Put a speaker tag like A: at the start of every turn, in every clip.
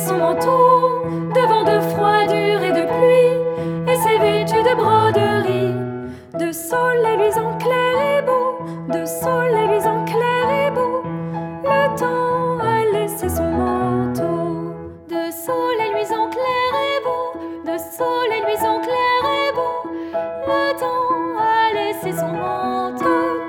A: son manteau, de vent, de froidure et de pluie, et s'est vêtu de broderie, de soleil luisant clair et beau, de soleil luisant clair et beau. Le temps a laissé son manteau, de soleil luisant clair et beau, de soleil luisant clair et beau. Le temps a laissé son manteau.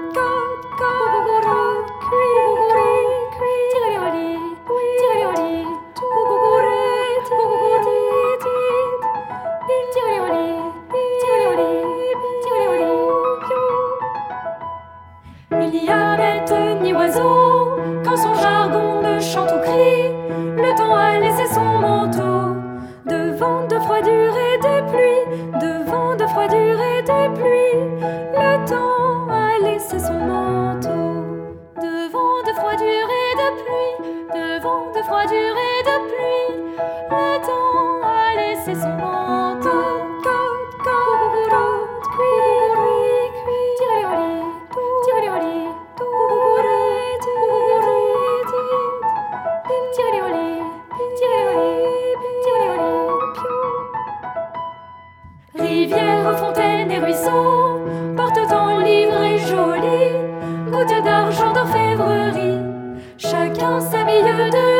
A: Il n'y a bête ni oiseau, quand son jargon de chant ou crie, le temps a laissé son manteau, de vent, de froidure et de pluie, de vent, de froidure et de pluie. Le temps a laissé son manteau, de vent, de froidure et de pluie, de vent, de froidure et de pluie. Le temps a laissé son manteau. Rivières, fontaines et ruisseaux portent en livrée jolie, gouttes d'argent d'orfèvrerie, chacun s'habille de